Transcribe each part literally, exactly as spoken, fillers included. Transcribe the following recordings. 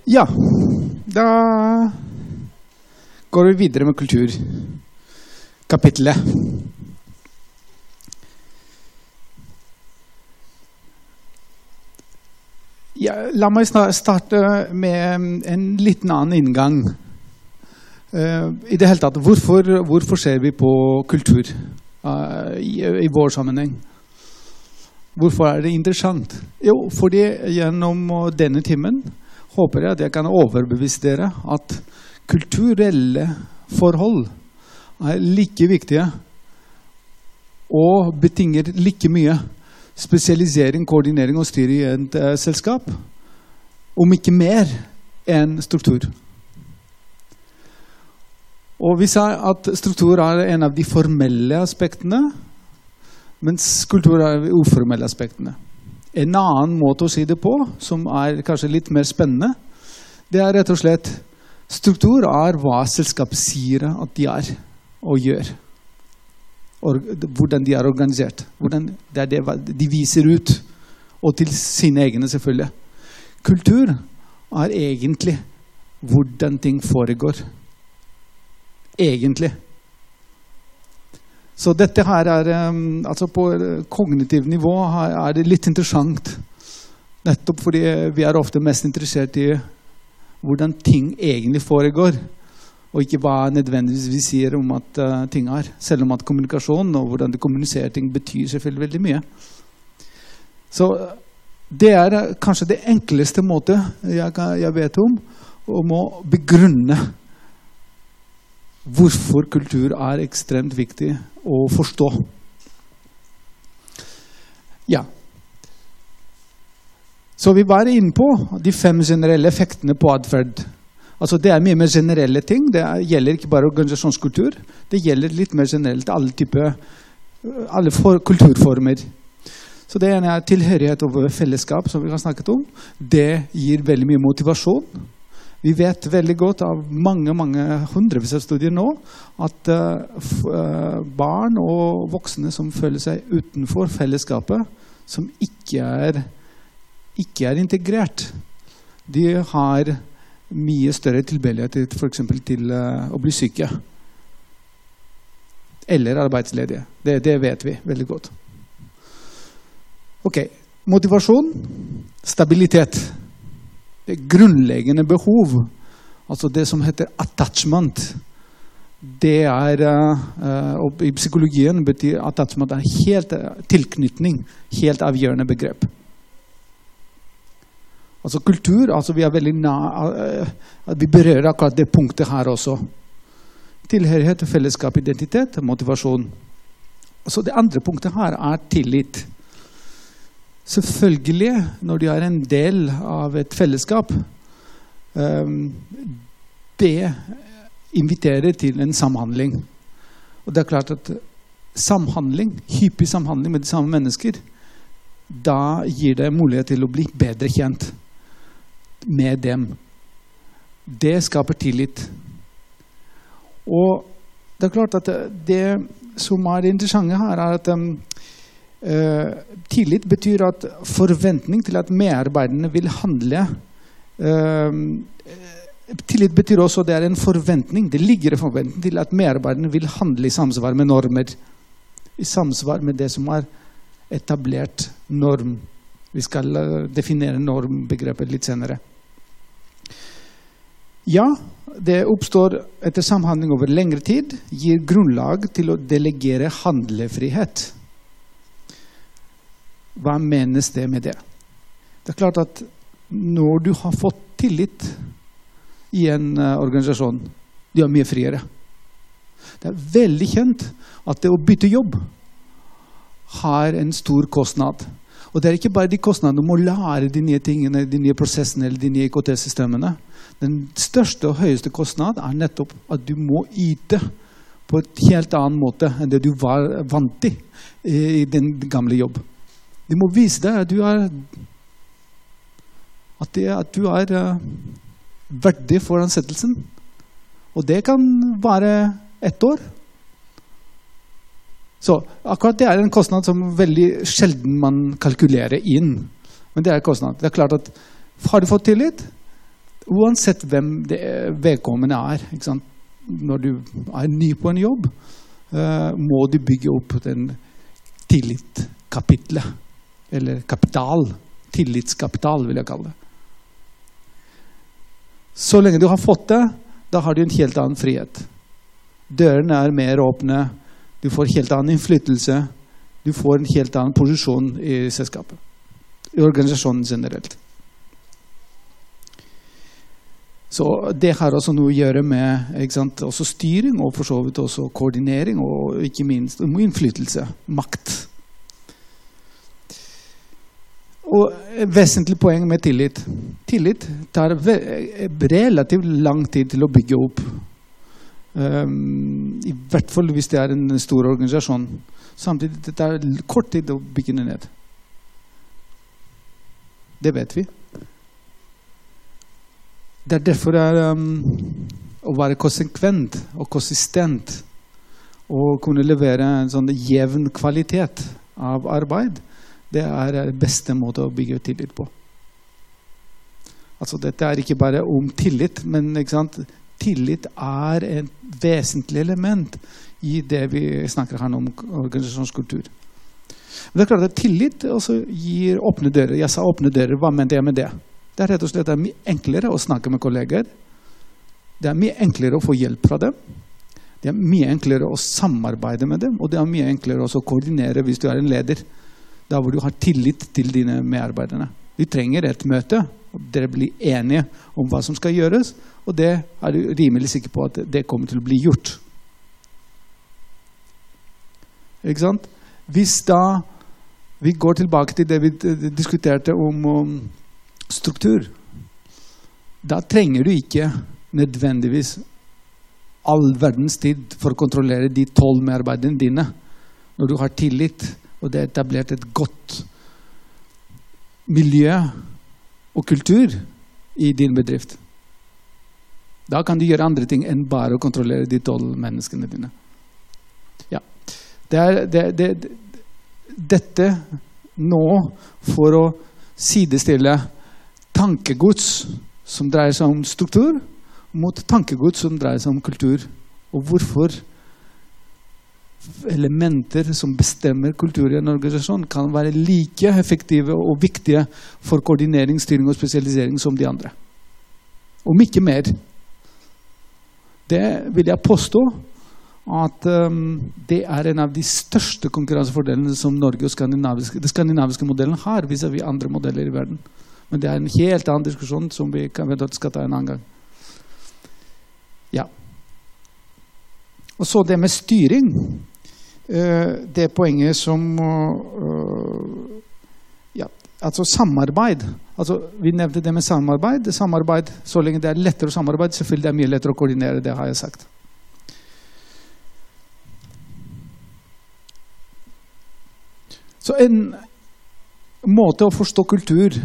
Ja, da går vi videre med kulturkapitlet. Ja, la meg starte med en liten annen inngang. Uh, I det hele tatt, hvorfor, hvorfor ser vi på kultur uh, i, i vår sammenheng? Hvorfor er det interessant? Jo, fordi gjennom denne timen håper jeg at jeg kan overbevise dere at kulturelle forhold er like viktige og betinger like mye spesialisering, koordinering og styre i et uh, selskap, om ikke mer enn struktur. Og vi sa at struktur er en av de formelle aspektene, mens kultur er de uformelle aspektene. En annen måte å si det på, som er kanskje litt mer spennende, det er rett og slett struktur er hva selskapet sier at de er og gjør. Og hvordan de er organisert. Hvordan det er det de viser ut, og til sine egne selvfølgelig. Kultur er egentlig hvordan ting foregår. Egentlig. Så dette her er, um, altså på kognitiv nivå er det litt interessant. Nettopp fordi vi er ofte mest interessert i hvordan ting egentlig foregår, og ikke hva nødvendigvis vi sier om at uh, ting er. Selv om at kommunikasjon og hvordan de kommuniserer ting betyr selvfølgelig veldig mye. Så det er kanskje det enkleste måte jeg, jeg vet om, om å begrunne hvorfor kultur er ekstremt viktig å forstå. Ja. Så vi var inne på de fem generelle effektene på adferd. Altså det er mye mer generelle ting. Det er, gjelder ikke bare organisasjonskultur. Det gjelder litt mer generelt alle typer, alle for, kulturformer. Så det ene er tilhørighet og fellesskap, som vi har snakket om. Det gir veldig mye motivasjon. Vi vet veldig godt av mange, mange hundrevis av studier nå at uh, barn og voksne som føler seg utenfor fellesskapet, som ikke er, ikke er integrert, de har mye større tilbøyelighet for eksempel til uh, å bli syke. Eller arbeidsledige. Det, det vet vi veldig godt. Ok, motivasjon, stabilitet. Det grunnleggende behov, altså det som heter attachment, det er, uh, og i psykologien betyr attachment er helt uh, tilknytning, helt avgjørende begrep. Altså kultur, altså vi er veldig na, uh, vi berører akkurat det punktet her også. Tilhørighet, fellesskap, identitet, motivasjon. Altså det andre punktet her er tillit. Selvfølgelig, når de er en del av et fellesskap, um, det inviterer til en samhandling. Og det er klart at samhandling, hyppig samhandling med de samme mennesker, da gir det mulighet til å bli bedre kjent med dem. Det skaper tillit. Og det er klart at det som er det interessante her er at um, Uh, tillit betyr at forventning til at medarbeiderne vil handle. Uh, tillit betyr også at det er en forventning, det ligger en forventning til at medarbeiderne vil handle i samsvar med normer. I samsvar med det som er etablert norm. Vi skal uh, definere normbegrepet litt senere. Ja, det oppstår etter samhandling over lengre tid, gir grunnlag til å delegere handlefrihet. Hva menes det med det? Det er klart at når du har fått tillit i en uh, organisasjon, du er mye friere. Det er veldig kjent at det å bytte jobb har en stor kostnad. Og det er ikke bare de kostnadene du må lære de nye tingene, de nye prosessene eller de nye I K T-systemene. Den største og høyeste kostnad er nettopp at du må yte på et helt annen måte enn det du var vant til i den gamle jobb. Du må vise deg at du er, at det, at du er uh, verdig for ansettelsen. Og det kan være ett år. Så akkurat det er en kostnad som veldig sjelden man kalkulerer inn. Men det er kostnad. Det er klart at har du fått tillit, uansett hvem det vedkommende er, ikke sant? Når du er ny på en jobb, uh, må du bygge opp den tillit-kapitlet, eller kapital, tillitskapital vil jeg kalle det. Så lenge du har fått det, da har du en helt annen frihet. Dørene er mer åpne, du får helt annen innflytelse, du får en helt annen posisjon i selskapet, i organisasjonen generelt. Så det har også noe å gjøre med, ikke sant, også styring, og for så vidt også koordinering, og ikke minst innflytelse, makt. Og et vesentlig poeng med tillit. Tillit tar relativt lang tid til å bygge opp. Um, I hvert fall hvis det er en stor organisasjon. Samtidig det tar kort tid å bygge det ned. Det vet vi. Det er derfor det er um, å være konsekvent og konsistent og kunne levere en sånn jevn kvalitet av arbeid. Det er den beste måten å bygge tillit på. Altså, dette er ikke bare om tillit, men ikke sant? Tillit er et vesentlig element i det vi snakker her om organisasjonskultur. Men det er klart at tillit også gir åpne dører. Jeg sa åpne dører, hva mente jeg med det? Det er rett og slett det er mye enklere å snakke med kolleger. Det er mye enklere å få hjelp fra dem. Det er mye enklere å samarbeide med dem, og det er mye enklere også å koordinere hvis du er en leder. Da hvor du har tillit til dine medarbeiderne. Vi trenger et møte, og dere blir enige om hva som skal gjøres, og det er du rimelig sikker på at det kommer til å bli gjort. Ikke sant? Hvis da vi går tilbake til det vi diskuterte om, om struktur, da trenger du ikke nødvendigvis all verdens tid for å kontrollere de tolv medarbeiderne dine. Når du har tillit, og det er etablert et godt miljø og kultur i din bedrift. Da kan du gjøre andre ting enn bare å kontrollere de tolv menneskene dine. Ja. Det er, det, det, dette nå for å sidestille tankegods som dreier seg om struktur mot tankegods som dreier seg om kultur. Og hvorfor elementer som bestemmer kultur i en organisasjon kan være like effektive og viktige for koordinering, styring og spesialisering som de andre. Om ikke mer. Det vil jeg påstå at um, det er en av de største konkurransefordelene som Norge og skandinaviske, den skandinaviske modellen har vis-à-vis andre modeller i verden. Men det er en helt annen diskusjon som vi kan vente at skal ta en annen gang. Ja. Og så det med styring. Uh, det poenget som uh, ja, altså samarbeid. Altså, vi nevnte det med samarbeid. Samarbeid, så lenge det er lettere å samarbeide, selvfølgelig det er mye lettere å koordinere, det har jeg sagt. Så en måte å forstå kultur.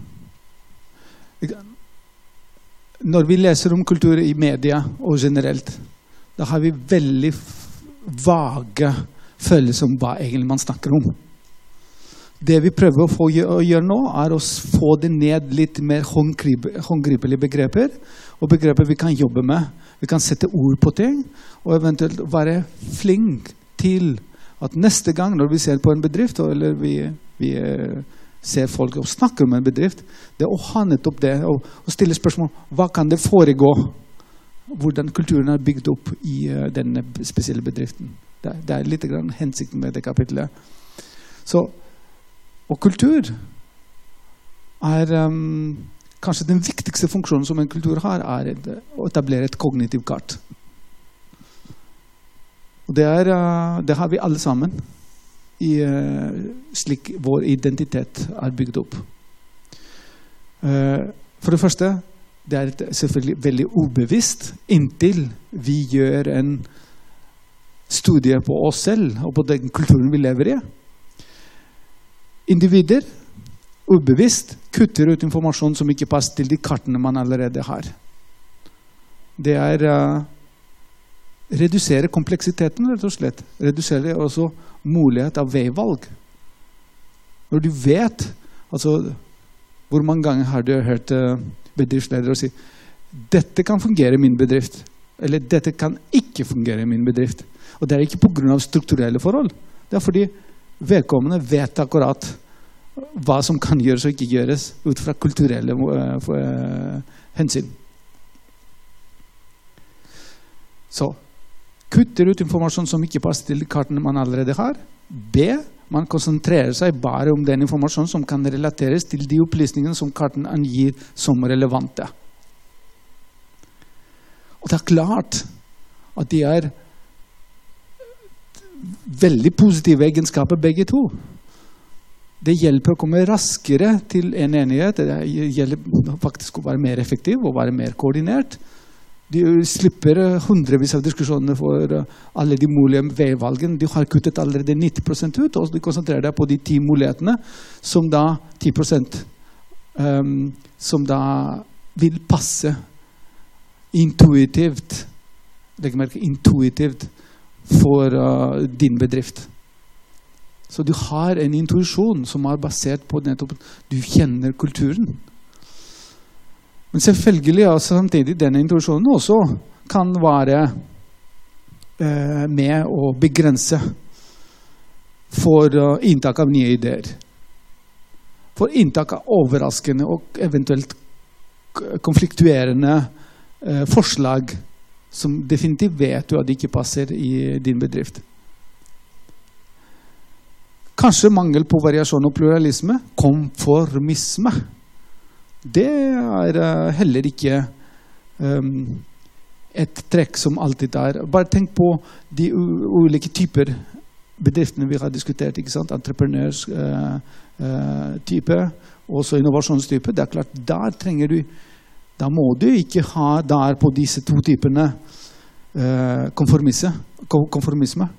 Når vi leser om kultur i media og generelt, da har vi veldig vage følelser om hva egentlig man snakker om. Det vi prøver å, få, å gjøre nå er å få det ned litt mer håndgripelige begreper, og begreper vi kan jobbe med. Vi kan sette ord på ting, og eventuelt være flink til at neste gang når vi ser på en bedrift, eller vi, vi ser folk og snakker om en bedrift, det er å ha nettopp det, og, og stille spørsmål, hva kan det foregå? Hvordan kulturen er bygd opp i uh, denne spesielle bedriften. Det, det er litt grann hensikten med det kapitlet. Så, og kultur er um, kanskje den viktigste funksjonen som en kultur har, er et, å etablere et kognitivt kart. Og det, er, uh, det har vi alle sammen i uh, slik vår identitet er bygd opp. Uh, for det første, det er selvfølgelig veldig ubevisst inntil vi gjør en studie på oss selv og på den kulturen vi lever i. Individer, ubevisst, kutter ut informasjon som ikke passer til de kartene man allerede har. Det er uh, redusere kompleksiteten, rett og slett. Redusere også mulighet av veivalg. Når du vet, altså, hvor mange ganger har du hørt uh, bedriftsleder og si dette kan fungere i min bedrift, eller dette kan ikke fungere i min bedrift. Og det er ikke på grunn av strukturelle forhold. Det er fordi vedkommende vet akkurat hva som kan gjøres og ikke gjøres ut fra kulturelle uh, uh, hensyn. Så kutter ut informasjon som ikke passer til kartene man allerede har. B. Man konsentrerer seg bare om den informasjonen som kan relateres til de opplysningene som karten angir som relevante. Og det er klart at de er veldig positive egenskaper begge to. Det hjelper å komme raskere til en enighet. Det gjelder faktisk å være mer effektiv og være mer koordinert. De slipper hundrevis av diskusjoner for alle de mulige veivalgene. De har kuttet allerede nitti prosent ut, og de konsentrerer deg på de ti mulighetene, som da ti prosent um, som da vil passe intuitivt, legg merke intuitivt, for uh, din bedrift. Så du har en intuisjon som er basert på nettopp du kjenner kulturen. Men selvfølgelig altså, samtidig denne intuisjonen også kan være eh, med å begrense for uh, inntak av nye ideer. For inntak av overraskende og eventuelt konfliktuerende eh, forslag som definitivt vet du at det ikke passer i din bedrift. Kanskje mangel på variasjon og pluralisme, konformisme. Det er uh, heller ikke um, et trekk som alltid er. Bare tenk på de ulike typer bedriftene vi har diskutert, ikke sant? Entreprenørs uh, uh, type, også innovasjonstype. Det er klart, der trenger du, da må du ikke ha der på disse to typene uh, konformisme.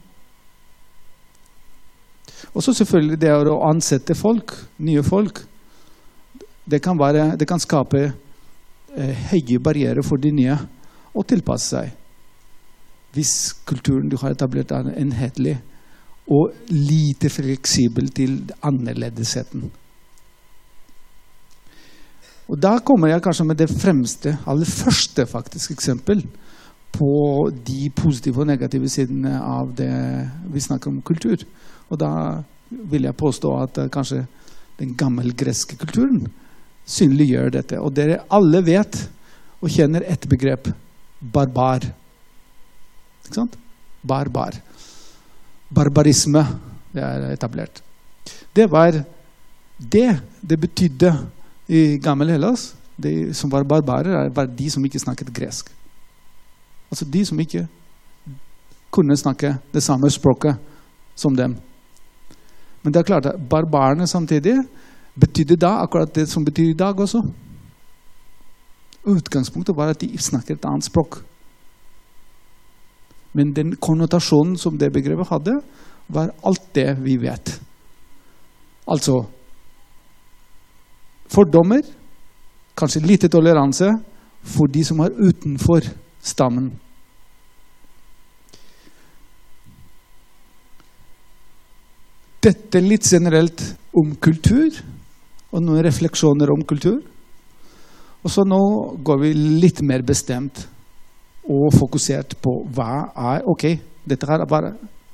Og så selvfølgelig det å ansette folk, nye folk. Det kan, være, det kan skape eh, høye barrierer for de nye å tilpasse seg. Hvis kulturen du har etablert er enhetlig og lite fleksibel til annerledesheten. Og da kommer jeg kanskje med det fremste, aller første faktisk eksempel på de positive og negative sidene av det vi snakker om kultur. Og da vil jeg påstå at uh, kanskje den gammelgreske kulturen synliggjør dette. Og dere alle vet og kjenner et begrep, barbar. Ikke sant? Barbar. Barbarisme, det er etablert. Det var det det betydde i gammel Hellas. De som var barbarer var de som ikke snakket gresk. Altså de som ikke kunne snakke det samme språket som dem. Men det er klart at barbarene samtidig betydde da akkurat det som betyr i dag også. Utgangspunktet var at de snakker et annet språk. Men den konnotasjonen som det begrepet hadde, var alt det vi vet. Altså, fordommer, kanskje lite toleranse for de som er utenfor stammen. Dette litt generelt om kultur, og noen refleksjoner om kultur. Og så nå går vi litt mer bestemt og fokusert på hva er, ok, dette her er bare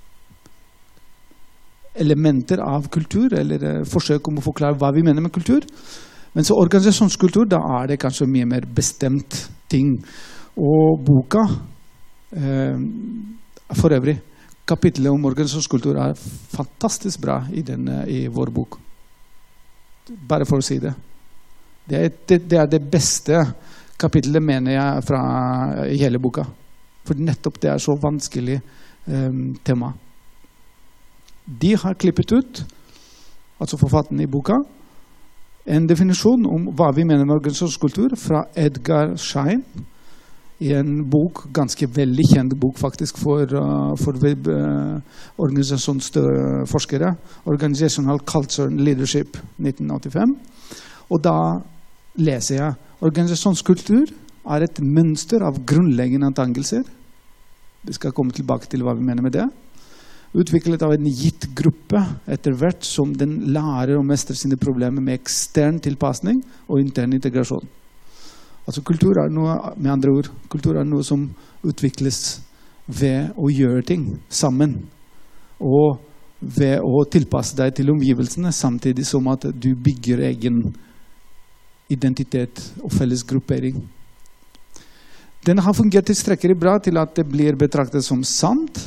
elementer av kultur, eller forsøk om å forklare hva vi mener med kultur. Men så organisasjonskultur, da er det kanskje mye mer bestemt ting. Og boka, eh, for øvrig, kapitlet om organisasjonskultur er fantastisk bra i, denne, i vår bok. Bare for å si det. Det er det, det, er det beste kapitlet, mener jeg, fra i hele boka. For nettopp det er så vanskelig um, tema. De har klippet ut, altså forfatterne i boka, en definisjon om hva vi mener med organisasjonskultur fra Edgar Schein, i en bok, ganske veldig kjent bok faktisk for, uh, for web, uh, organisasjonsforskere, Organizational Culture and Leadership nitten åttifem. Og da leser jeg, organisasjonskultur er et mønster av grunnleggende antagelser. Vi skal komme tilbake til hva vi mener med det. Utviklet av en gitt gruppe etter hvert som den lærer å mestre sine problemer med ekstern tilpasning og intern integrasjon. Altså kultur er noe, med andre ord, kultur er noe som utvikles ved å gjøre ting sammen. Og ved å tilpasse deg til omgivelsene, samtidig som at du bygger egen identitet og felles gruppering. Den har fungert tilstrekkelig bra til at det blir betraktet som sant,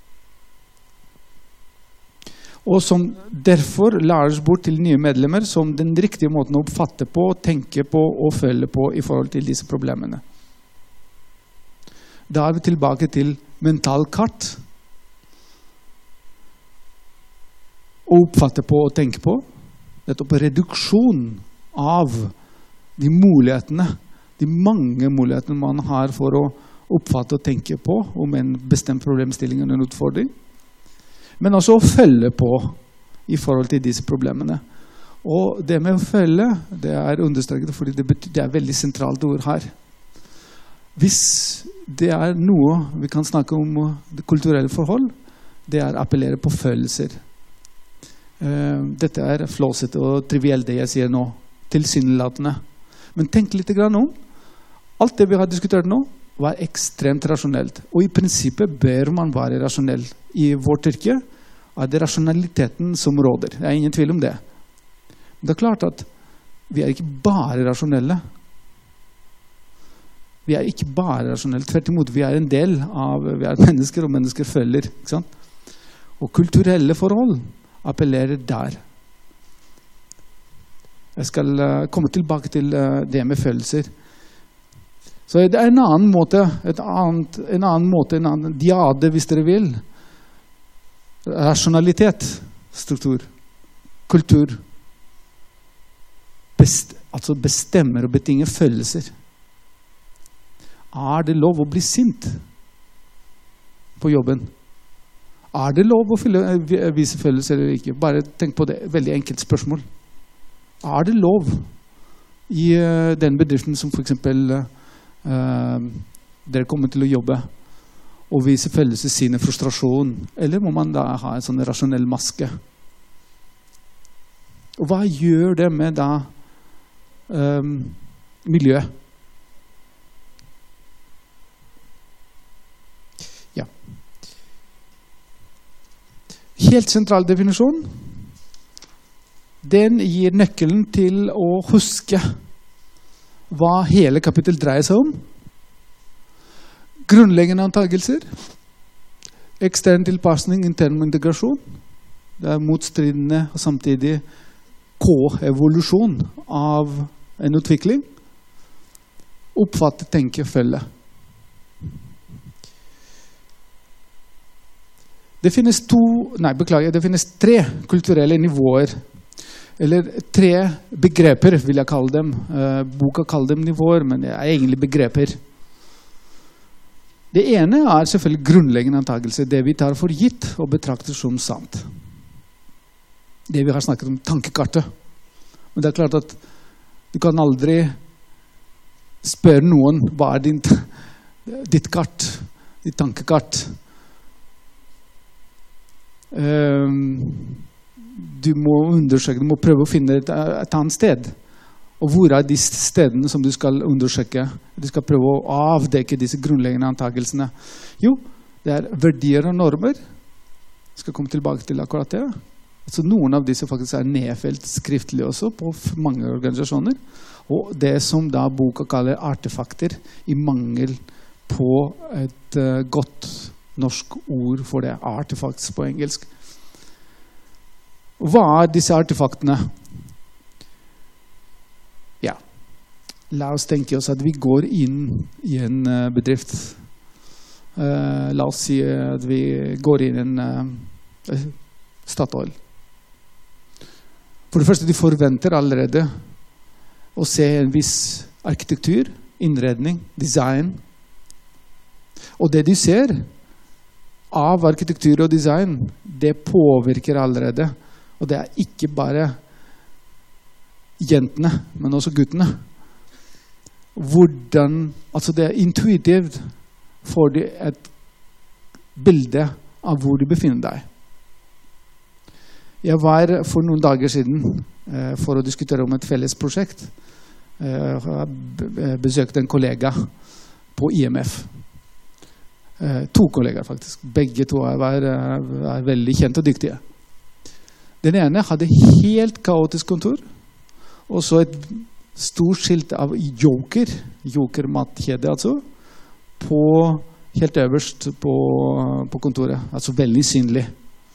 og som derfor læres bort til nye medlemmer som den riktige måten å oppfatte på, tenke på og føle på i forhold til disse problemene. Da er vi tilbake til mental kart. Å oppfatte på og tenke på. Nettopp reduksjon av de mulighetene, de mange mulighetene man har for å oppfatte og tenke på om en bestemt problemstilling eller en utfordring. Men også å følge på i forhold til disse problemene. Og det med å følge, det er understreket fordi det, betyr, det er veldig sentralt ord her. Hvis det er noe vi kan snakke om det kulturelle forhold, det er å appellere på følelser. Uh, dette er flåsete og trivielt det jeg sier nå, tilsynelatende. Men tenk litt grann om. Alt det vi har diskutert nå var ekstremt rasjonelt. Og i prinsippet bør man være rasjonell. I vårt yrke er det rasjonaliteten som råder. Det er ingen tvil om det. Men det er klart at vi er ikke bare rasjonelle. Vi er ikke bare rasjonelle. Tvert imot, vi er en del av vi er mennesker, og mennesker følger. Ikke sant? Og kulturelle forhold appellerer der. Jeg skal uh, komme tilbake til uh, det med følelser. Så det er en annen måte, et annet, en annen måte, en annen diade, hvis dere vil. Rasjonalitet, struktur, kultur, best, altså bestemmer og betinger følelser. Er det lov å bli sint på jobben? Er det lov å vise følelser eller ikke? Bare tenk på det, veldig enkelt spørsmål. Er det lov i uh, den bedriften som for eksempel uh, Uh, dere kommer til å jobbe og vise følelser sine frustrasjon, eller må man da ha en sånn rasjonell maske? Og hva gjør det med da um, miljøet? Ja. Helt sentral definisjon. Den gir nøkkelen til å huske hva hele kapittel dreier seg om. Grunnleggende antagelser, ekstern tilpassning, intern integrasjon. Det er motstridende og samtidig K-evolusjon av en utvikling. Oppfatte, tenke, følge. Det finnes to, nei beklager, det finnes tre kulturelle nivåer eller tre begreper, vil jeg kalle dem. Uh, boka kaller dem nivåer, men det er egentlig begreper. Det ene er selvfølgelig grunnleggende antagelse, det vi tar for gitt og betrakter som sant. Det vi har snakket om, tankekartet. Men det er klart at du kan aldri spørre noen, hva er din, ditt kart, ditt tankekart? Um, Du må undersøke, du må prøve å finne et, et annet sted. Og hvor er de stedene som du skal undersøke? Du skal prøve å avdekke disse grunnleggende antagelsene. Jo, det er verdier og normer. Jeg skal komme tilbake til akkurat det. Altså, noen av disse faktisk er nedfelt skriftlig også på mange organisasjoner. Og det som da boka kaller artefakter, i mangel på et uh, godt norsk ord for det. Artefacts på engelsk. Hva er disse artefaktene? Ja, la oss tenke oss at vi går inn i en uh, bedrift. Uh, la oss si at vi går inn i en uh, Statoil. For det første, de forventer allerede å se en viss arkitektur, innredning, design. Og det de ser av arkitektur og design, det påvirker allerede. Og det er ikke bare jentene, men også guttene. Hvordan, altså det er intuitivt får de et bilde av hvor de befinner deg. Jeg var for noen dager siden eh, for å diskutere om et felles prosjekt Jeg har besøkt en kollega på I M F. To kollegaer faktisk. Begge to er, er veldig kjent og dyktige. Den ene hadde helt kaotisk kontor, og så et stort skilt av Joker, Joker matkjede altså, på, helt øverst på, på kontoret, altså veldig synlig.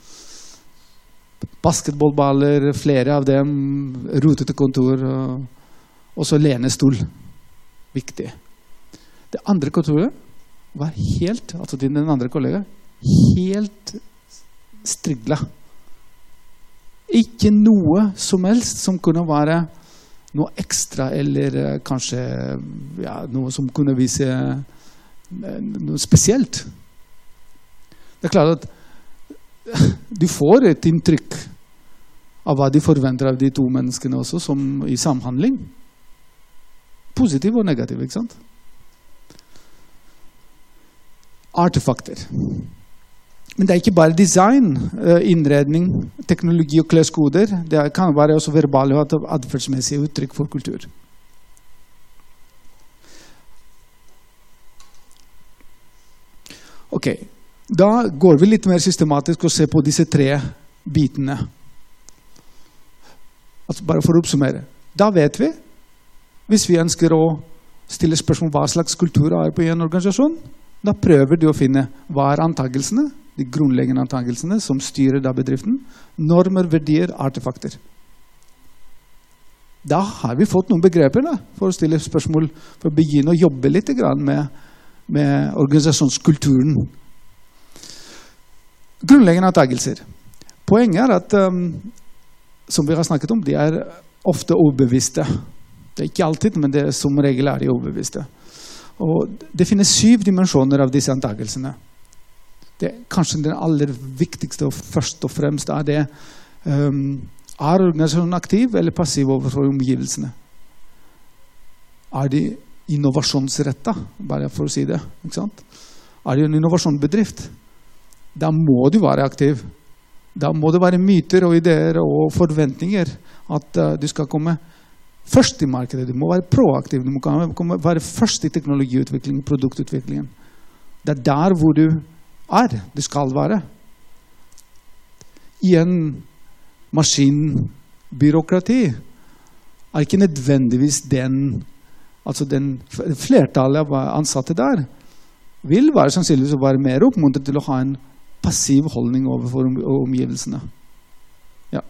Basketballballer, flere av dem, rotete kontor, og, og så lenestol. Viktig. Det andre kontoret var helt, altså til den andre kollega, helt strigla. Ikke noe som helst som kunne være noe ekstra, eller kanskje ja, noe som kunne vise noe spesielt. Det er klart at du får et inntrykk av hva de forventer av de to menneskene også, som i samhandling. Positiv og negativ, ikke sant? Artefakter. Men det er ikke bare design, innredning, teknologi og kleskoder. Det kan være også verbale og adferdsmessige uttrykk for kultur. Ok, da går vi litt mer systematisk og ser på disse tre bitene. Altså bare for å oppsummere. Da vet vi, hvis vi ønsker å stille spørsmål hva slags kultur er på en organisasjon, da prøver du å finne hva er antagelsene, de grunnleggende antagelsene som styrer da bedriften, normer, verdier, artefakter. Da har vi fått noen begreper da, for å stille spørsmål, for å begynne å jobbe litt med, med organisasjonskulturen. Grunnleggende antagelser. Poenget er at, um, som vi har snakket om, de er ofte ubevisste. Det er ikke alltid, men det, som regel er de ubevisste. Og det finnes syv dimensjoner av disse antagelsene. Det er kanskje den aller viktigste og først og fremst er det um, er organisasjonen aktiv eller passiv overfor omgivelsene? Er de innovasjonsrettet, bare for å si det, ikke sant? Er det en innovasjonsbedrift? Da må du være aktiv. Da må det være myter og ideer og forventninger at uh, du skal komme først i markedet. Du må være proaktiv. Du må komme, være først i teknologiutviklingen, produktutviklingen. Det er der hvor du er. Du skal være. I en maskinbyråkrati er ikke nødvendigvis den, altså den flertallet av ansatte der vil være sannsynligvis å være mer oppmuntret til å ha en passiv holdning overfor omgivelsene. Ja.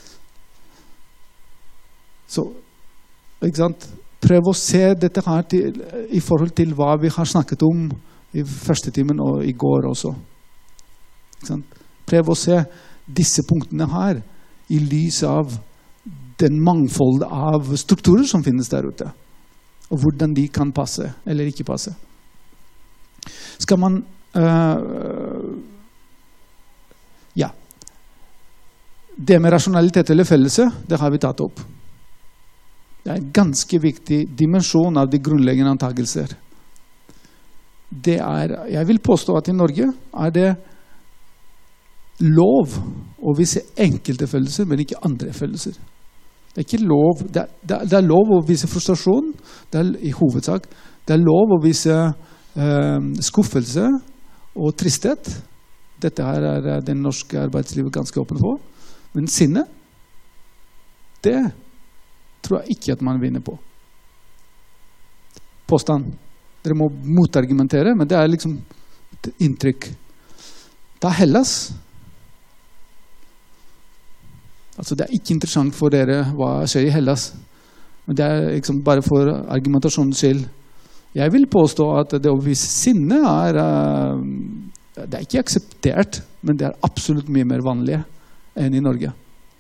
Så, ikke sant? Prøv å se dette her til, i forhold til hva vi har snakket om i første timen og i går også. Ikke sant? Prøv å se disse punktene her i lys av den mangfold av strukturer som finnes der ute, og hvordan de kan passe eller ikke passe. Skal man uh, ja det med rasjonalitet eller fellelse, det har vi tatt opp. Det er en ganske viktig dimensjon av de grunnleggende antagelser. Det er, jeg vil påstå at i Norge er det lov å vise enkelte følelser, men ikke andre følelser. Det er ikke lov, det er, det er lov å vise frustrasjon, det er i hovedsak. Det er lov å vise eh, skuffelse og tristhet. Dette her er den norske arbeidslivet ganske åpen på. Men sinne, det tror jeg ikke at man vinner på. Påstand. Dere må motargumentere, men det er liksom et inntrykk. Ta Hellas. Altså det er ikke interessant for dere hva skjer i Hellas. Men det er liksom bare for argumentasjonens skyld. Jeg vil påstå at det å vise sinne er, det er ikke akseptert, men det er absolutt mye mer vanlig enn i Norge.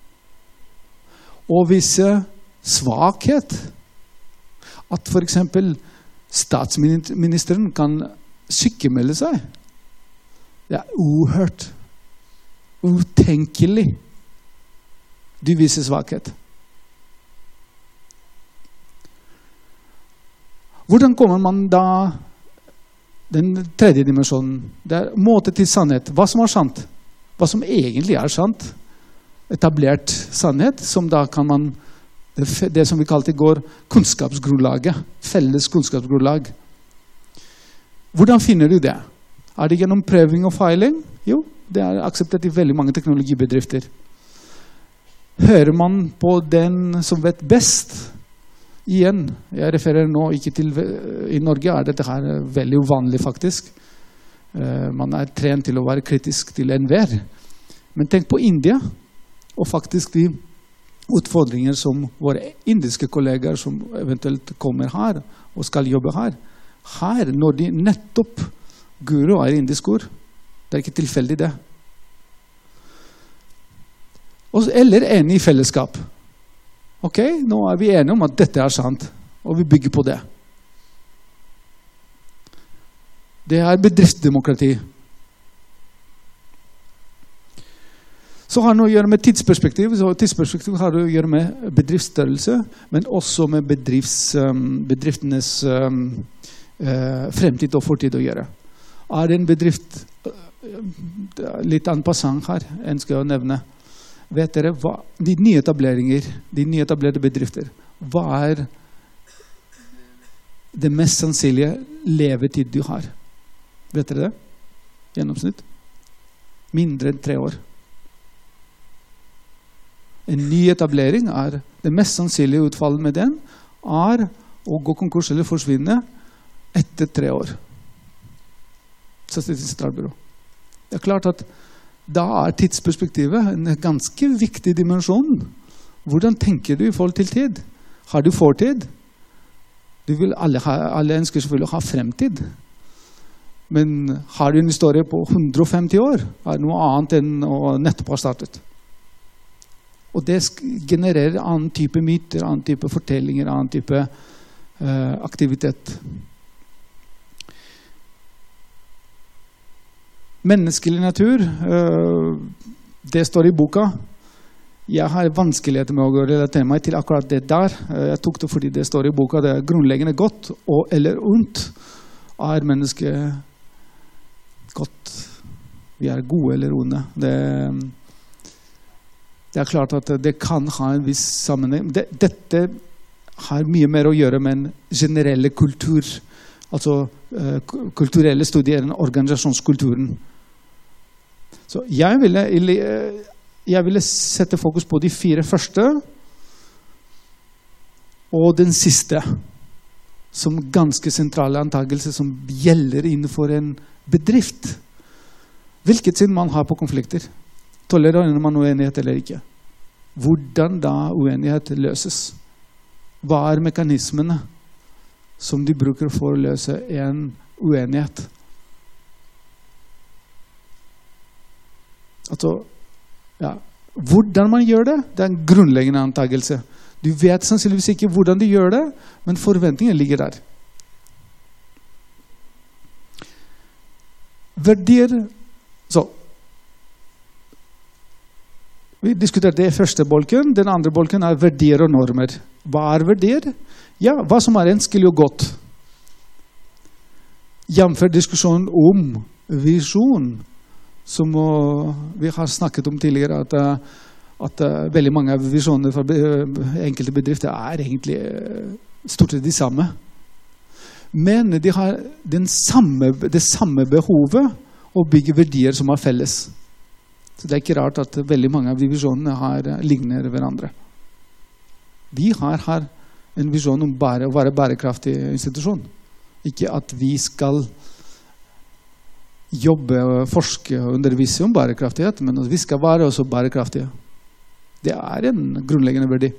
Å vise svakhet. At for eksempel statsministeren kan sykemelde seg. Det er uhørt. Utenkelig. Du viser svakhet. Hvordan kommer man da den tredje dimensjonen? Det er måte til sannhet. Hva som er sant? Hva som egentlig er sant? Etablert sannhet, som da kan man Det, det som vi kalte i går kunnskapsgrunnlaget, felles kunnskapsgrunnlag. Hvordan finner du det? Er det gjennom prøving og feiling? Jo, det er akseptert i veldig mange teknologibedrifter. Hører man på den som vet best? Igjen, jeg refererer nå ikke til, i Norge er dette her veldig uvanlig faktisk. Uh, man er trent til å være kritisk til enhver. Men tenk på India, og faktisk de utfordringer som våre indiske kolleger som eventuelt kommer her og skal jobbe her. Her, når de nettopp guru er indisk ord, det er ikke tilfeldig det. Og, eller enig i fellesskap. Ok, nå er vi enige om at dette er sant, og vi bygger på det. Det er bedriftsdemokrati. Så har det noe å gjøre med tidsperspektiv. Så tidsperspektiv har det å gjøre med bedriftsstørrelse, men også med bedrifts, um, bedriftenes um, uh, fremtid og fortid å gjøre. Er det en bedrift, uh, litt en passant her, ønsker jeg å nevne. Vet dere, hva, de nyetableringer, de nyetablerte bedrifter, hva er det mest sannsynlige levetid du har? Vet dere det? Gjennomsnitt? Mindre enn tre år. En ny etablering er det mest sannsynlige utfallet med den er å gå konkurs eller forsvinne etter tre år. Statistisk sentralbyrå. Det er klart at da er tidsperspektivet en ganske viktig dimensjon. Hvordan tenker du i forhold til tid? Har du fortid? Du vil alle, ha, alle ønsker selvfølgelig å ha fremtid. Men har du en historie på hundre og femti år? Er det noe annet enn å nettopp ha startet? Og det genererer annen type myter, annen type fortellinger, annen type uh, aktivitet. Menneskelig natur, uh, det står i boka. Jeg har vanskeligheter med å relatere meg til akkurat det der. Uh, jeg tok det fordi det står i boka. Det er grunnleggende godt og eller ondt. Er mennesket godt? Vi er gode eller onde. Det Det er klart at det kan ha en viss sammenheng. Det, dette har mye mer å gjøre med en generelle kultur, altså uh, kulturelle studier enn organisasjonskulturen. Så jeg ville, jeg ville sette fokus på de fire første, og den siste, som ganske sentrale antagelser som gjelder innenfor en bedrift. Hvilket sinn man har på konflikter. Tolererer man uenighet eller ikke? Hvordan da uenighet løses? Hva er mekanismene som de bruker for å løse en uenighet? Altså, ja, hvordan man gjør det, det er en grunnleggende antagelse. Du vet sannsynligvis ikke hvordan de gjør det, men forventningen ligger der. Verdier, så vi diskuterte det i første bolken. Den andre bolken er verdier og normer. Hva er verdier? Ja, hva som er ønskelig og godt. Jevnfør diskusjonen om visjon, som vi har snakket om tidligere, at, at veldig mange av visjonene for enkelte bedrifter er egentlig stort sett de samme. Men de har den samme, det samme behovet å bygge verdier som er felles. Så det er ikke rart at veldig mange av de visjonene har, ligner hverandre. Vi har her en visjon om bare å være bærekraftig institusjon. Ikke at vi skal jobbe, forske og undervise om bærekraftighet, men at vi skal være også bærekraftige. Det er en grunnleggende verdi.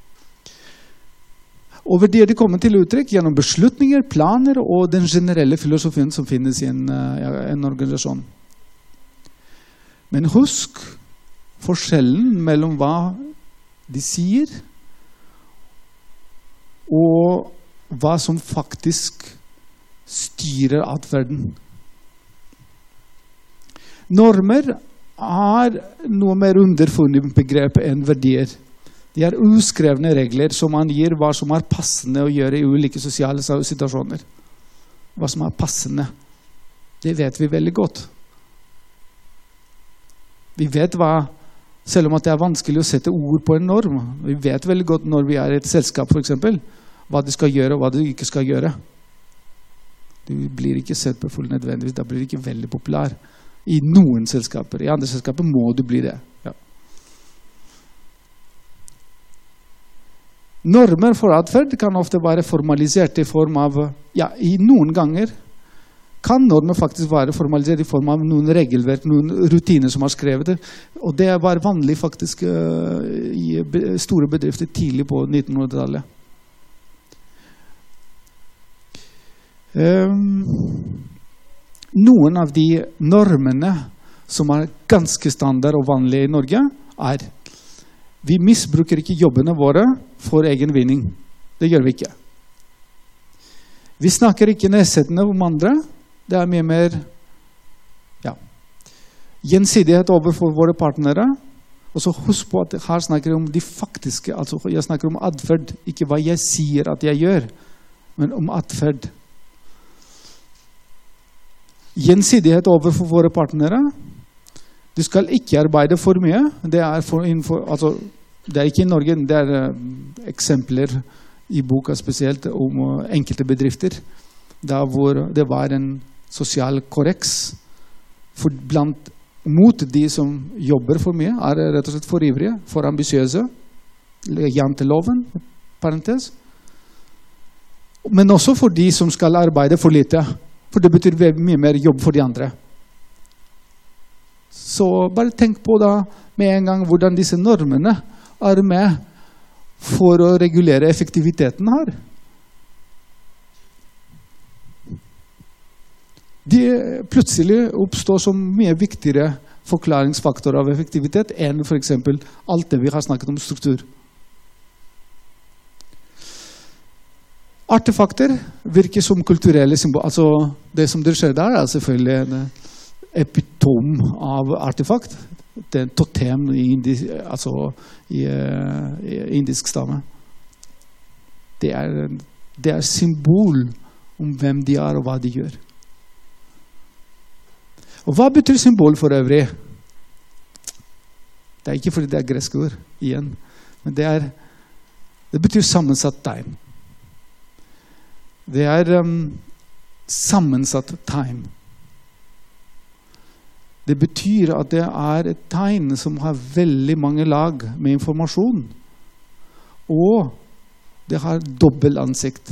Og verdier de kommer til uttrykk gjennom beslutninger, planer og den generelle filosofien som finnes i en, en organisasjon. Men husk forskjellen mellom hva de sier og hva som faktisk styrer atferden. Normer er noe mer underfunnet begrep enn verdier. De er uskrevne regler som angir hva som er passende å gjøre i ulike sosiale situasjoner. Hva som er passende, det vet vi veldig godt. Vi vet hva Selv om at det er vanskelig å sette ord på en norm. Vi vet veldig godt når vi er i et selskap, for eksempel, hva de skal gjøre og hva de ikke skal gjøre. Du blir ikke sett på full nødvendigvis, da blir det ikke veldig populær. I noen selskaper. I andre selskaper må du bli det. Ja. Normer for atferd kan ofte være formalisert i form av, ja, i noen ganger kan normer faktisk være formalisert i form av noen regelverk, noen rutiner som har skrevet det. Og det var vanlig faktisk uh, i store bedrifter tidlig på nittenhundretallet. Um, noen av de normene som er ganske standard og vanlige i Norge er vi misbruker ikke jobbene våre for egen vinning. Det gjør vi ikke. Vi snakker ikke nedsettende om andre. Det er mye mer ja, gjensidighet overfor våre partnere. Og så husk på at her snakker jeg om de faktiske, altså jeg snakker om atferd, ikke hva jeg sier at jeg gjør, men om atferd. Gjensidighet overfor våre partnere. Du skal ikke arbeide for mye. Det er, for, innenfor, altså, det er ikke i Norge, det er uh, eksempler i boka spesielt om uh, enkelte bedrifter, der hvor det var en sosial korreks for blant, mot de som jobber for mye, er rett og slett for ivrige, for ambisiøse, janteloven, parentes. Men også for de som skal arbeide for lite, for det betyr mye mer jobb for de andre. Så bare tenk på da med en gang hvordan disse normene er med for å regulere effektiviteten her. De plutselig oppstår som mye viktigere forklaringsfaktor av effektivitet enn for eksempel alt det vi har snakket om struktur. Artefakter virker som kulturelle symbol. Altså det som dere ser der er selvfølgelig en epitom av artefakt. Det er en totem i, indisk, altså i, i indisk stamme. Det er, det er symbol om hvem de er og hva de gjør. Og hva betyr symbol for øvrig? Det er ikke fordi det er greske ord, igjen. Men det, er, det betyr sammensatt tegn. Det er um, sammensatt tegn. Det betyr at det er et tegn som har veldig mange lag med informasjon. Og det har dobbelt ansikt.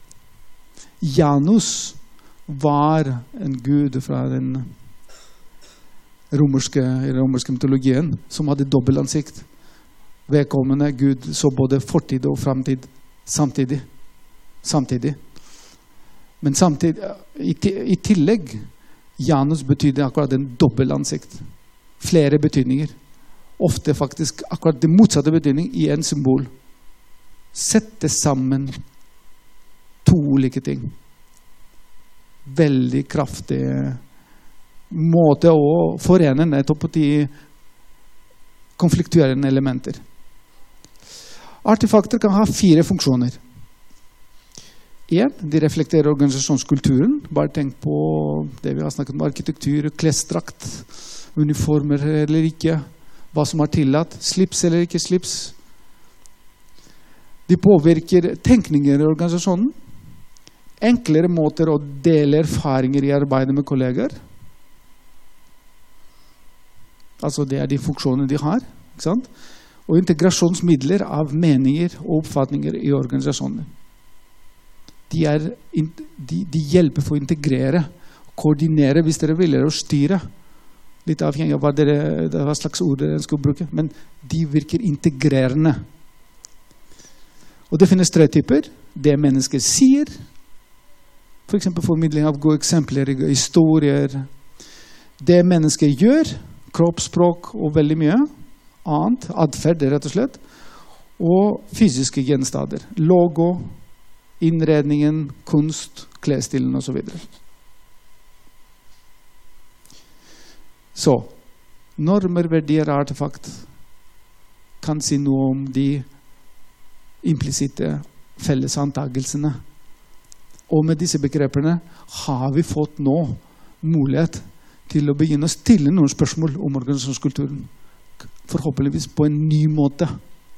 Janus var en gud fra den romerske, romerske mytologien som hadde dobbelt ansikt. Vedkommende Gud så både fortid og fremtid samtidig. samtidig. Men samtidig, i, i tillegg, Janus betydde akkurat en dobbelt ansikt. Flere betydninger. Ofte faktisk akkurat det motsatte betydning i en symbol. Sette sammen to ulike ting. Veldig kraftig måte å forene nettopp de konfliktuerende elementer. Artefakter kan ha fire funksjoner. En, de reflekterer organisasjonskulturen. Bare tenk på det vi har snakket om, arkitektur, klesdrakt, uniformer eller ikke, hva som er tillatt, slips eller ikke slips. De påvirker tenkninger i organisasjonen, enklere måter å dele erfaringer i arbeidet med kolleger. Altså det er de funksjonene de har, ikke sant? Og integrasjonsmidler av meninger og oppfatninger i organisasjonen. De, er, de, de hjelper for å integrere, koordinere hvis dere vil, og styre. Litt avhengig av hva, dere, hva slags ord dere skal bruke, men de virker integrerende. Og det finnes tre typer. Det mennesker sier, for eksempel formidling av gode eksempler, historier. Det mennesker gjør, kroppsspråk og veldig mye annet, adferd rett og slett, og fysiske gjenstander, logo, innredningen, kunst, klesstilen og så videre. Så, normer, verdier, artefakt kan si noe om de implisitte felles antagelsene. Og med disse begrepene har vi fått nå mulighet til å begynne å stille noen spørsmål om organisasjonskulturen. forhåpentligvis på en ny måte.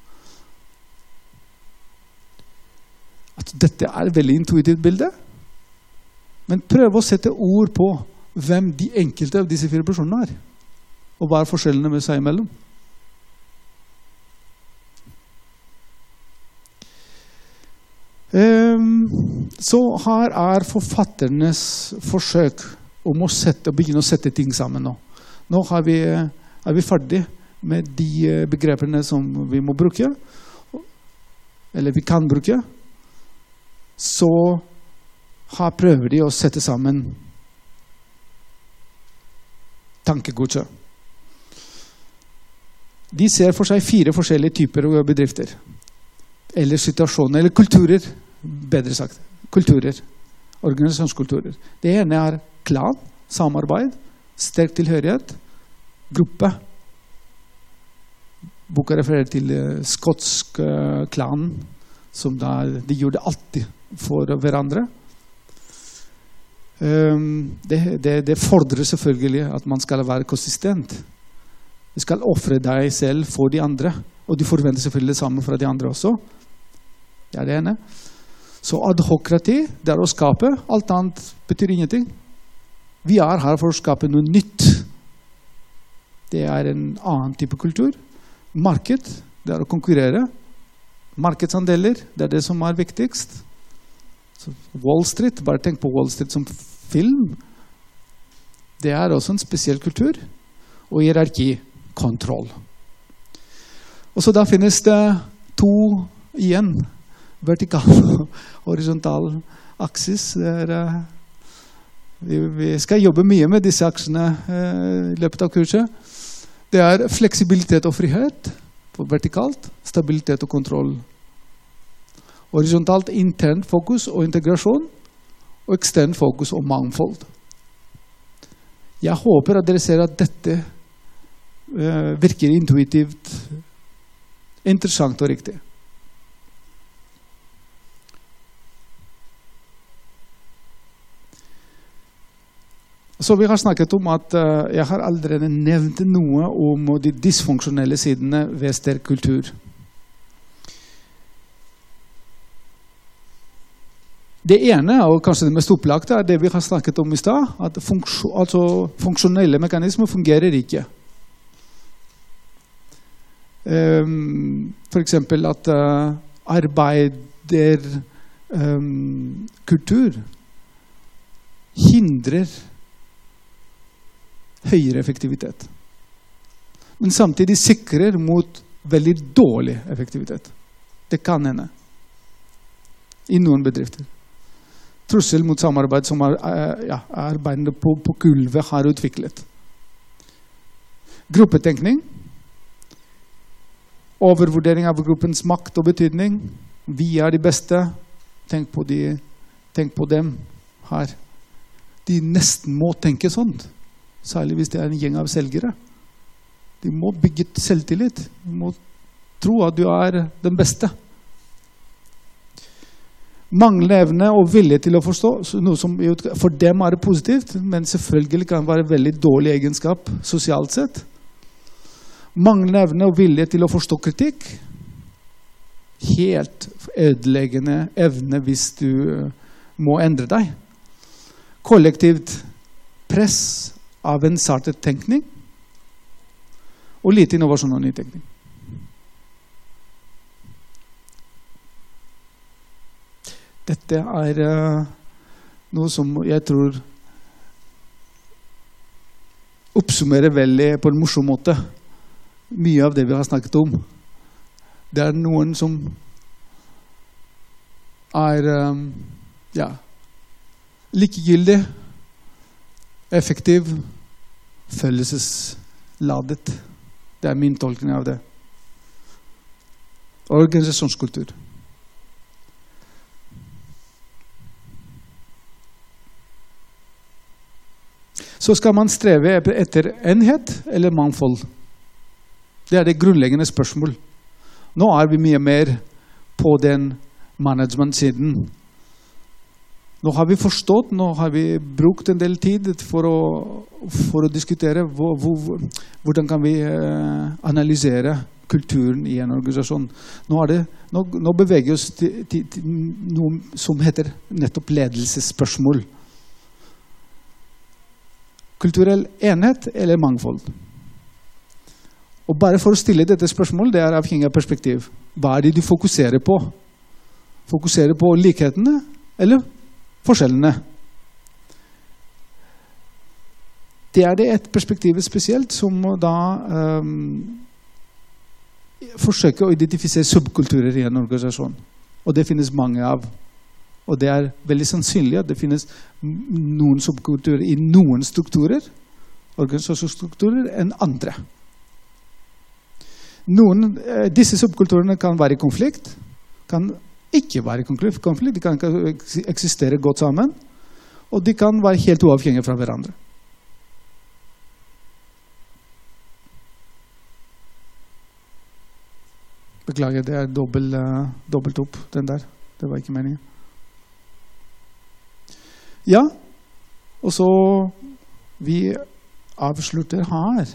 At dette er et veldig intuitivt bilde. Men prøv å sette ord på hvem de enkelte av disse fire personene er. Og hva er forskjellene med seg imellom. Um, så her er forfatternes forsøk om å sette, begynne å sette ting sammen nå. Nå har vi, er vi ferdig med de begrepene som vi må bruke, eller vi kan bruke. Så her prøver de å sette sammen tankegodset. De ser for seg fire forskjellige typer av bedrifter. Eller situasjoner, eller kulturer, bedre sagt. Kulturer, organisasjonskulturer. Det ene er klan, samarbeid, sterk tilhørighet, gruppe. Boka refererer til uh, skotsk uh, klan, som da, de gjorde alltid for hverandre. Um, det, det, det fordrer selvfølgelig at man skal være konsistent. Du skal offre deg selv for de andre, og du forventer selvfølgelig det samme fra de andre også. Det er det ene. Så adhokrati, det er å skape. Alt annet betyr ingenting. Vi er her for å skape noe nytt. Det er en annen type kultur. Marked, det er å konkurrere. Markedsandeler, det er det som er viktigst. Så Wall Street, bare tenk på Wall Street som film. Det er også en spesiell kultur. Og hierarki, kontroll. Og så da finnes det to igjen. Vertikal og horisontal aksis. Er, uh, vi, vi skal jobbe mye med disse aksene uh, i løpet av kurset. Det er fleksibilitet og frihet, på vertikalt, stabilitet og kontroll. Horisontalt internt fokus og integrasjon, og eksternt fokus og mangfold. Jeg håper at dere ser at dette uh, virker intuitivt, interessant og riktig. Så vi har snakket om at uh, jeg har allerede nevnt noe om de dysfunksjonelle sidene ved sterk kultur. Det ene, og kanskje det mest opplagte, er det vi har snakket om i stad, at funksjon, altså, funksjonelle mekanismer fungerer ikke. Um, for eksempel at uh, arbeiderkultur um, hindrer høyere effektivitet. Men samtidig sikrer mot veldig dårlig effektivitet. Det kan hende. I noen bedrifter. Trussel mot samarbeid som er, ja, arbeidende på, på gulvet har utviklet. Gruppetenkning. Overvurdering av gruppens makt og betydning. Vi er de beste. Tenk på, de, tenk på dem her. De nesten må tenke sånt. Særlig hvis det er en gjeng av selgere. De må bygge selvtillit. De må tro at du er den beste. Manglende evne og vilje til å forstå, noe som for dem er positivt, men selvfølgelig kan være veldig dårlig egenskap sosialt sett. Manglende evne og vilje til å forstå kritikk. Helt ødeleggende evne hvis du må endre deg. Kollektivt press av en sartet tenkning og lite innovasjon og nytenkning. Dette er uh, noe som jeg tror oppsummerer veldig på en morsom måte mye av det vi har snakket om. Det er noen som er um, ja, likegyldig, effektiv, følelsesladet. Det er min tolkning av det. Organisasjonskultur. Så skal man streve etter enhet eller mangfold. Det er det grunnleggende spørsmål. Nå er vi mye mer på den management-siden. Nå har vi forstått, nå har vi brukt en del tid for å, for å diskutere hvor, hvor, hvordan kan vi eh, analysere kulturen i en organisasjon. Nå, er det, nå, nå beveger vi oss til, til, til noe som heter nettopp ledelsesspørsmål. Kulturell enhet eller mangfold. Og bare for å stille dette spørsmålet, det er avhengig av perspektiv. Hva er det du fokuserer på? Fokuserer på likhetene eller forskjellene? Det er det et perspektiv spesielt som da um, forsøker å identifisere subkulturer i en organisasjon. Og det finnes mange av. Og det er veldig sannsynlig at det finnes noen subkulturer i noen strukturer, organisasjonsstrukturer, enn andre. Noen, disse subkulturene kan være i konflikt, kan ikke være i konflikt, de kan ikke eksistere godt sammen, og de kan være helt uavhengige fra hverandre. Beklager, det er dobbelt, uh, dobbelt opp, den der. Det var ikke meningen. Ja, og så vi avslutter her.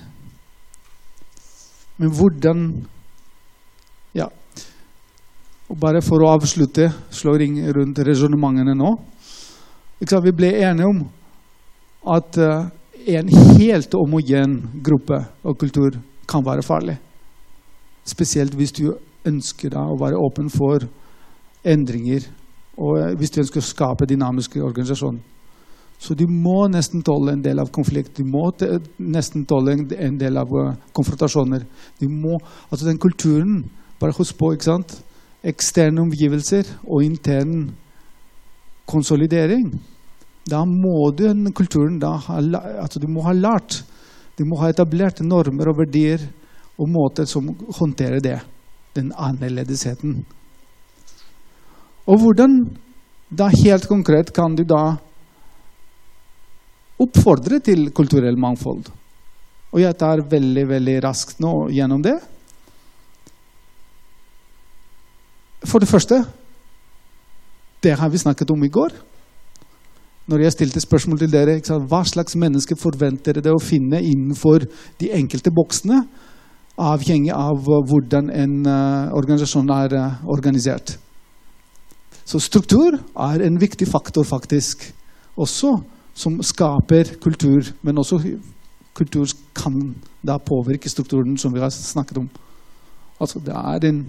Men hvordan, ja, og bare for å avslutte, slå ring rundt resonementene nå. Vi ble enige om at uh, en helt homogen gruppe og kultur kan være farlig. Spesielt hvis du ønsker da å være åpen for endringer, og hvis du ønsker å skape dynamiske organisasjoner. Så du må nesten tåle en del av konflikt, du må nesten tåle en del av konfrontasjoner. Du må, altså den kulturen, bare husk på, ikke sant? Eksterne omgivelser og intern konsolidering. Da må du den kulturen da ha, altså du må ha lært, du må ha etablert normer og verdier og måter som håndterer det, den annerledesheten. Og hvordan da helt konkret kan du da oppfordre til kulturell mangfold? Og jeg tar veldig, veldig raskt nå gjennom det. For det første, det har vi snakket om i går. Når jeg stilte spørsmål til dere, ikke sant, hva slags mennesker forventer dere å finne innenfor de enkelte boksene, avhengig av hvordan en uh, organisasjon er uh, organisert. Så struktur er en viktig faktor faktisk, også som skaper kultur, men også kultur kan da påvirke strukturen som vi har snakket om. Altså det er en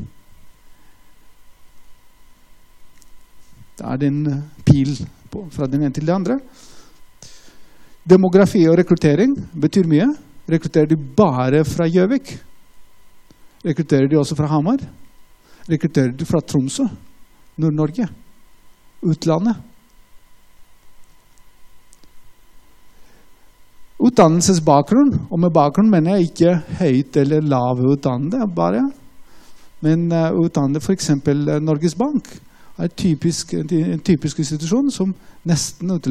det er en pil på, fra den ene til det andre. Demografi og rekruttering betyr mye. Rekrutterer du bare fra Gjøvik? Rekrutterer du også fra Hamar? Rekrutterer du fra Tromsø? Nord-Norge? Utlandet? Utdannelsesbakgrunn, og med bakgrunn mener jeg ikke høyt eller lav utdannede, bare. Men uh, utdannede, for eksempel uh, Norges Bank, er typisk, en typisk institusjon som nesten